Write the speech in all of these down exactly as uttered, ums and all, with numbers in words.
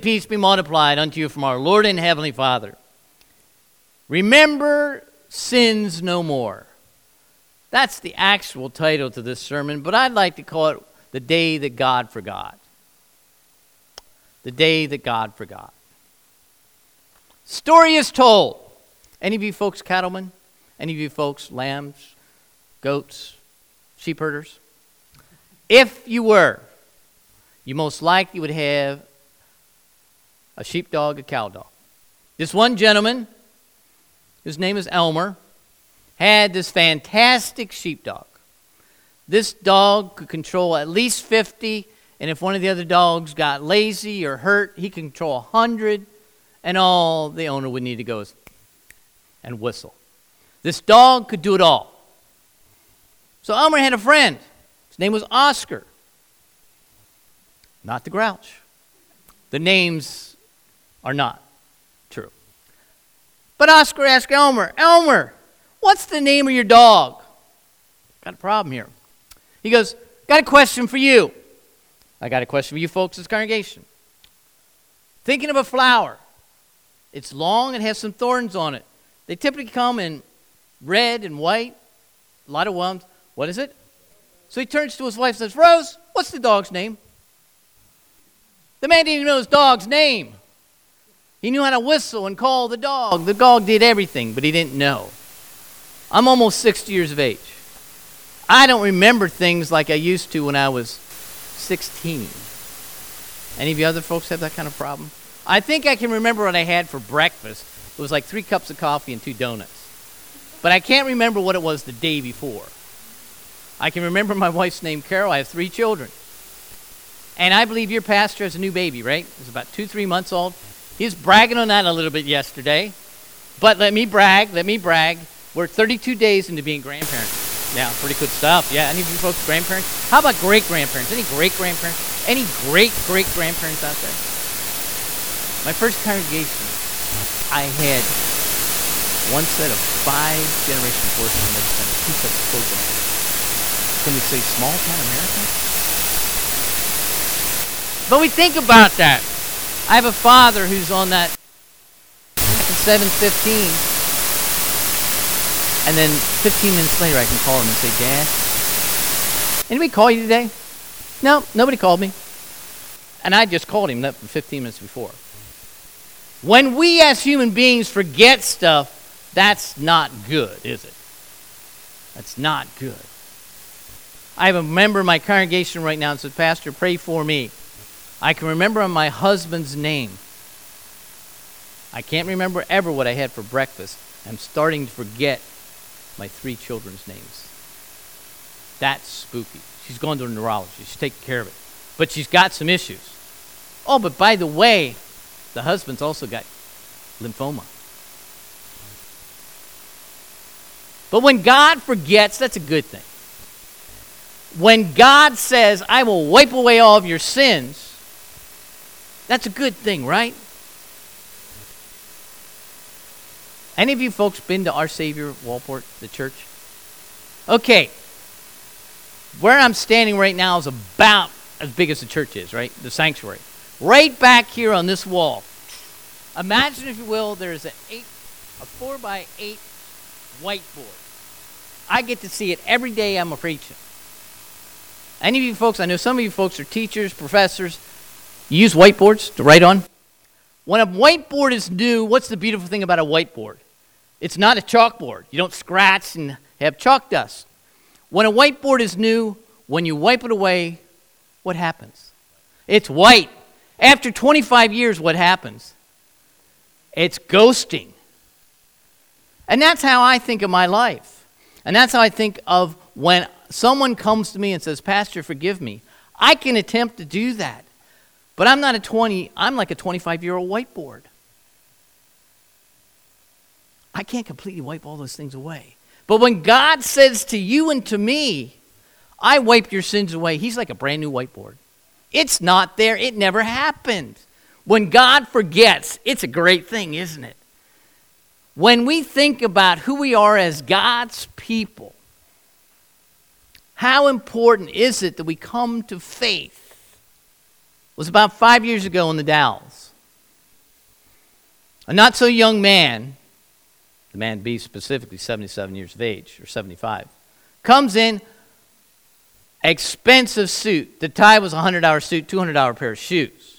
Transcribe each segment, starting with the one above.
peace be multiplied unto you from our Lord and Heavenly Father. Remember sins no more. That's the actual title to this sermon, but I'd like to call it The Day That God Forgot. The Day That God Forgot. Story is told. Any of you folks cattlemen? Any of you folks lambs, goats, sheep herders? If you were, you most likely would have a sheepdog, a cow dog. This one gentleman, his name is Elmer, had this fantastic sheepdog. This dog could control at least fifty, and if one of the other dogs got lazy or hurt, he could control one hundred, and all the owner would need to go is and whistle. This dog could do it all. So Elmer had a friend. His name was Oscar. Not the Grouch. The names are not true. But Oscar asked Elmer, Elmer, what's the name of your dog? Got a problem here. He goes, got a question for you. I got a question for you folks in this congregation. Thinking of a flower. It's long and has some thorns on it. They typically come in red and white. A lot of ones. What is it? So he turns to his wife and says, Rose, what's the dog's name? The man didn't even know his dog's name. He knew how to whistle and call the dog. The dog did everything, but he didn't know. I'm almost sixty years of age. I don't remember things like I used to when I was sixteen. Any of you other folks have that kind of problem? I think I can remember what I had for breakfast. It was like three cups of coffee and two donuts. But I can't remember what it was the day before. I can remember my wife's name, Carol. I have three children. And I believe your pastor has a new baby, right? He's about two, three months old. He was bragging on that a little bit yesterday. But let me brag, let me brag. We're thirty-two days into being grandparents. Yeah, pretty good stuff. Yeah, any of you folks grandparents? How about great-grandparents? Any great-grandparents? Any great-great-grandparents out there? My first congregation, I had one set of five generation horses and then two sets of programs. Can we say small-town America? But we think about that. I have a father who's on that seven fifteen, and then fifteen minutes later I can call him and say, Dad, anybody call you today? No, nobody called me. And I just called him that fifteen minutes before. When we as human beings forget stuff, that's not good, is it? That's not good. I have a member in my congregation right now and says, Pastor, pray for me. I can remember my husband's name. I can't remember ever what I had for breakfast. I'm starting to forget my three children's names. That's spooky. She's going to a neurologist. She's taking care of it. But she's got some issues. Oh, but by the way, the husband's also got lymphoma. But when God forgets, that's a good thing. When God says, I will wipe away all of your sins, that's a good thing, right? Any of you folks been to Our Savior Walport, the church? Okay. Where I'm standing right now is about as big as the church is, right? The sanctuary. Right back here on this wall. Imagine, if you will, there's an eight, a four by eight whiteboard. I get to see it every day I'm preaching. Any of you folks, I know some of you folks are teachers, professors. You use whiteboards to write on. When a whiteboard is new, what's the beautiful thing about a whiteboard? It's not a chalkboard. You don't scratch and have chalk dust. When a whiteboard is new, when you wipe it away, what happens? It's white. After twenty-five years, what happens? It's ghosting. And that's how I think of my life. And that's how I think of when someone comes to me and says, Pastor, forgive me. I can attempt to do that. But I'm not a twenty, I'm like a twenty-five-year-old whiteboard. I can't completely wipe all those things away. But when God says to you and to me, I wiped your sins away, he's like a brand new whiteboard. It's not there. It never happened. When God forgets, it's a great thing, isn't it? When we think about who we are as God's people, how important is it that we come to faith? It was about five years ago in the Dalles. A not so young man, the man be specifically seventy-seven years of age, or seventy-five, comes in, expensive suit. The tie was a one hundred dollars suit, two hundred dollars pair of shoes.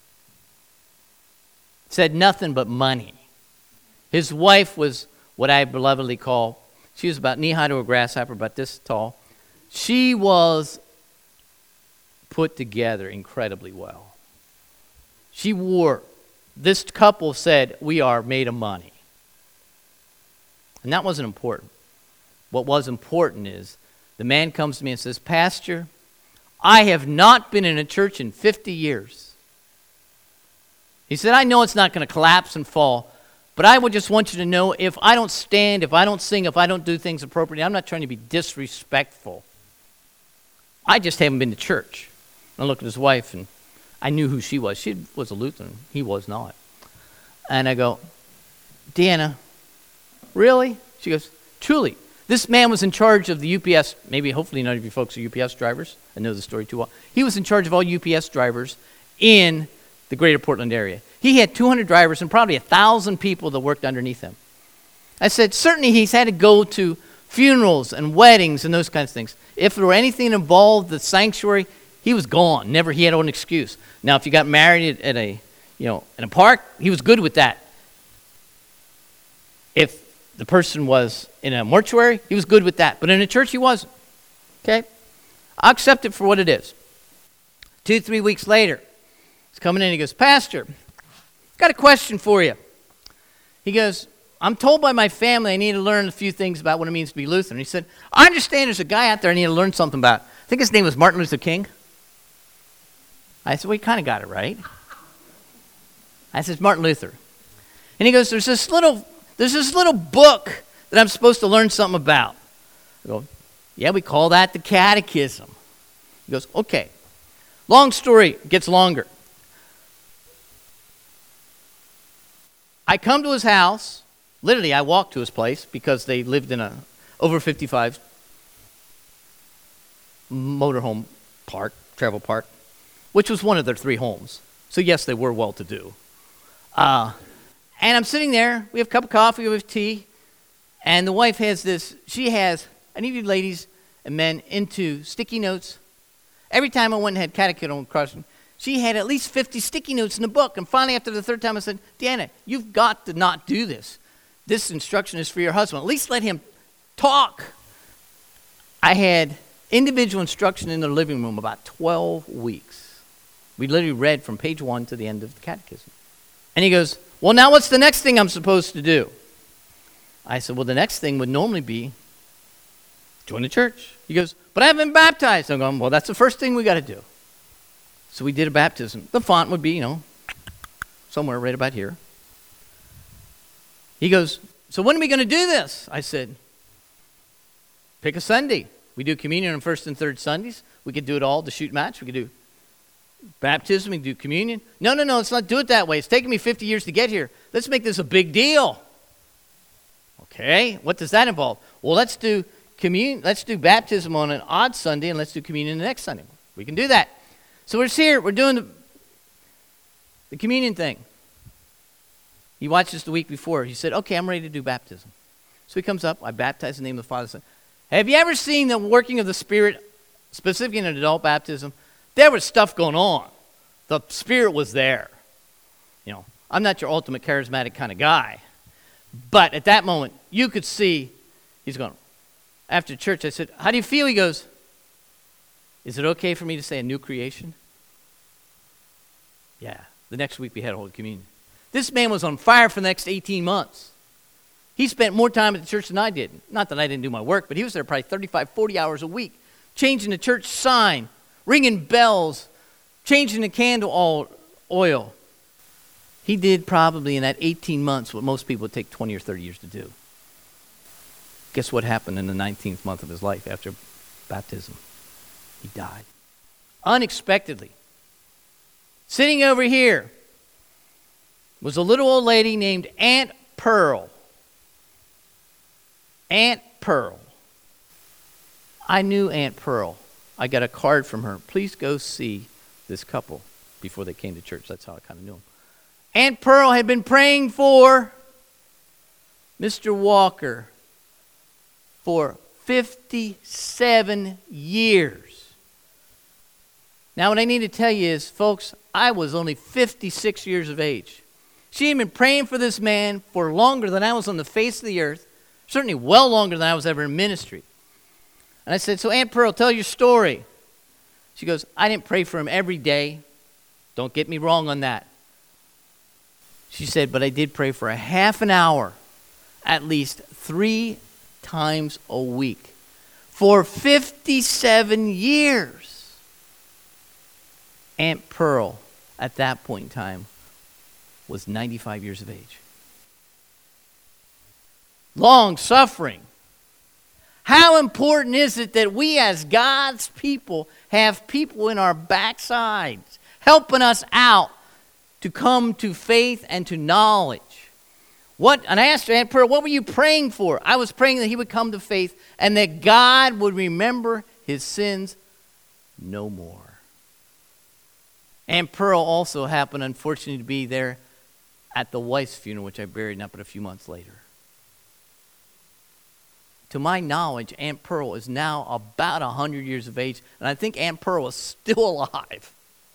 Said nothing but money. His wife was what I belovedly call, she was about knee-high to a grasshopper, about this tall. She was put together incredibly well. She wore, this couple said, we are made of money. And that wasn't important. What was important is, the man comes to me and says, Pastor, I have not been in a church in fifty years. He said, I know it's not going to collapse and fall, but I would just want you to know if I don't stand, if I don't sing, if I don't do things appropriately, I'm not trying to be disrespectful. I just haven't been to church. I looked at his wife, and I knew who she was. She was a Lutheran. He was not. And I go, Deanna, really? She goes, truly. This man was in charge of the U P S. Maybe, hopefully none of you folks are U P S drivers. I know the story too well. He was in charge of all U P S drivers in the greater Portland area. He had two hundred drivers and probably one thousand people that worked underneath him. I said, certainly he's had to go to funerals and weddings and those kinds of things. If there were anything involved, the sanctuary, he was gone. Never, he had an excuse. Now, if you got married at a, you know, in a park, he was good with that. If the person was in a mortuary, he was good with that. But in a church, he wasn't. Okay? I'll accept it for what it is. Two, three weeks later, he's coming in, he goes, Pastor, got a question for you. He goes, I'm told by my family I need to learn a few things about what it means to be Lutheran. He said, I understand there's a guy out there I need to learn something about. I think his name was Martin Luther King. I said, well, you kind of got it right. I said, Martin Luther. And he goes, there's this little, there's this little book that I'm supposed to learn something about. I go, yeah, we call that the Catechism. He goes, okay. Long story gets longer. I come to his house. Literally, I walked to his place because they lived in a over fifty-five motorhome park, travel park, which was one of their three homes. So yes, they were well-to-do. Uh, and I'm sitting there. We have a cup of coffee, we have tea, and the wife has this. She has, I need you ladies and men into sticky notes. Every time I went and had catechism across, she had at least fifty sticky notes in the book. And finally, after the third time, I said, Deanna, you've got to not do this. This instruction is for your husband. At least let him talk. I had individual instruction in the living room about twelve weeks. We literally read from page one to the end of the catechism. And he goes, well, now what's the next thing I'm supposed to do? I said, well, the next thing would normally be join the church. He goes, but I haven't been baptized. I'm going, well, that's the first thing we got to do. So we did a baptism. The font would be, you know, somewhere right about here. He goes, so when are we going to do this? I said, pick a Sunday. We do communion on first and third Sundays. We could do it all, the shoot match. We could do baptism, we could do communion. No, no, no, let's not do it that way. It's taken me fifty years to get here. Let's make this a big deal. Okay, what does that involve? Well, let's do communion. Let's do baptism on an odd Sunday, and let's do communion the next Sunday. We can do that. So we're here. We're doing the, the communion thing. He watched us the week before. He said, okay, I'm ready to do baptism. So he comes up. I baptize in the name of the Father and Son. Have you ever seen the working of the Spirit, specifically in an adult baptism? There was stuff going on. The Spirit was there. You know, I'm not your ultimate charismatic kind of guy. But at that moment, you could see, he's going, after church, I said, how do you feel? He goes, is it okay for me to say a new creation? Yeah. The next week we had Holy Communion. This man was on fire for the next eighteen months. He spent more time at the church than I did. Not that I didn't do my work, but he was there probably thirty-five, forty hours a week, changing the church sign, ringing bells, changing the candle oil. He did probably in that eighteen months what most people would take twenty or thirty years to do. Guess what happened in the nineteenth month of his life after baptism? He died. Unexpectedly. Sitting over here was a little old lady named Aunt Pearl. Aunt Pearl. I knew Aunt Pearl. I got a card from her. Please go see this couple before they came to church. That's how I kind of knew them. Aunt Pearl had been praying for Mister Walker for fifty-seven years. Now, what I need to tell you is, folks, I was only fifty-six years of age. She had been praying for this man for longer than I was on the face of the earth, certainly well longer than I was ever in ministry. And I said, so Aunt Pearl, tell your story. She goes, I didn't pray for him every day. Don't get me wrong on that. She said, but I did pray for a half an hour, at least three times a week, for fifty-seven years. Aunt Pearl, at that point in time, was ninety-five years of age. Long suffering. How important is it that we as God's people have people in our backsides helping us out to come to faith and to knowledge? What? And I asked her, Aunt Pearl, what were you praying for? I was praying that he would come to faith and that God would remember his sins no more. Aunt Pearl also happened, unfortunately, to be there at the wife's funeral, which I buried up but a few months later. To my knowledge, Aunt Pearl is now about one hundred years of age, and I think Aunt Pearl is still alive.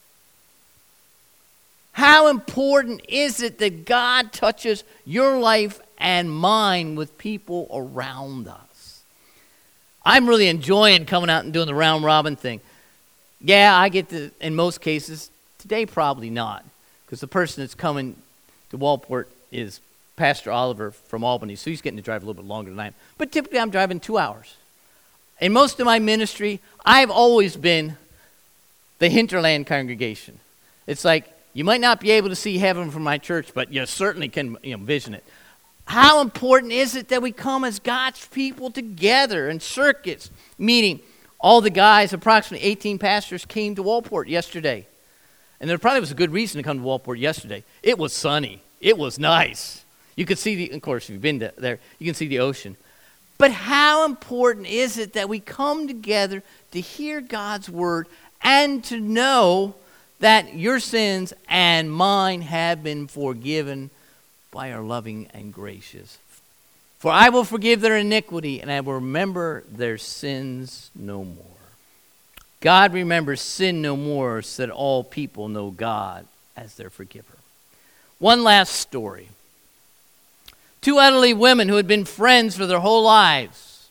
How important is it that God touches your life and mine with people around us? I'm really enjoying coming out and doing the round robin thing. Yeah, I get to, in most cases, today probably not, because the person that's coming to Walport is Pastor Oliver from Albany, so he's getting to drive a little bit longer than I am. But typically I'm driving two hours. In most of my ministry, I've always been the hinterland congregation. It's like, you might not be able to see heaven from my church, but you certainly can, you know, vision it. How important is it that we come as God's people together in circuits, meeting? All the guys, approximately eighteen pastors, came to Walport yesterday. And there probably was a good reason to come to Walport yesterday. It was sunny. It was nice. You could see, the, of course, if you've been to, there, you can see the ocean. But how important is it that we come together to hear God's word and to know that your sins and mine have been forgiven by our loving and gracious? For I will forgive their iniquity, and I will remember their sins no more. God remembers sin no more, so that all people know God as their forgiver. One last story. Two elderly women who had been friends for their whole lives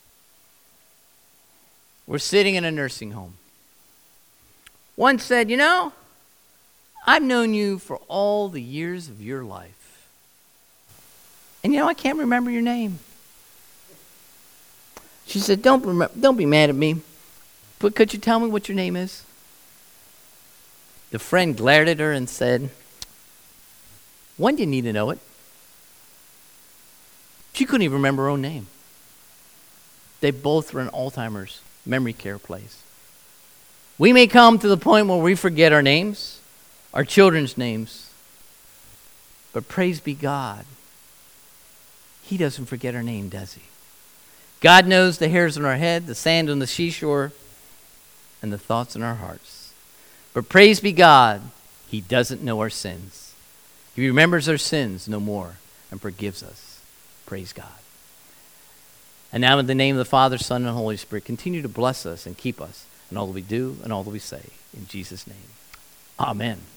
were sitting in a nursing home. One said, you know, I've known you for all the years of your life. And you know, I can't remember your name. She said, don't, rem- don't be mad at me, but could you tell me what your name is? The friend glared at her and said, when do you need to know it? She couldn't even remember her own name. They both were in Alzheimer's memory care place. We may come to the point where we forget our names, our children's names, but praise be God, he doesn't forget our name, does he? God knows the hairs on our head, the sand on the seashore, and the thoughts in our hearts. But praise be God, he doesn't know our sins. He remembers our sins no more and forgives us. Praise God. And now in the name of the Father, Son, and Holy Spirit, continue to bless us and keep us in all that we do and all that we say. In Jesus' name, amen.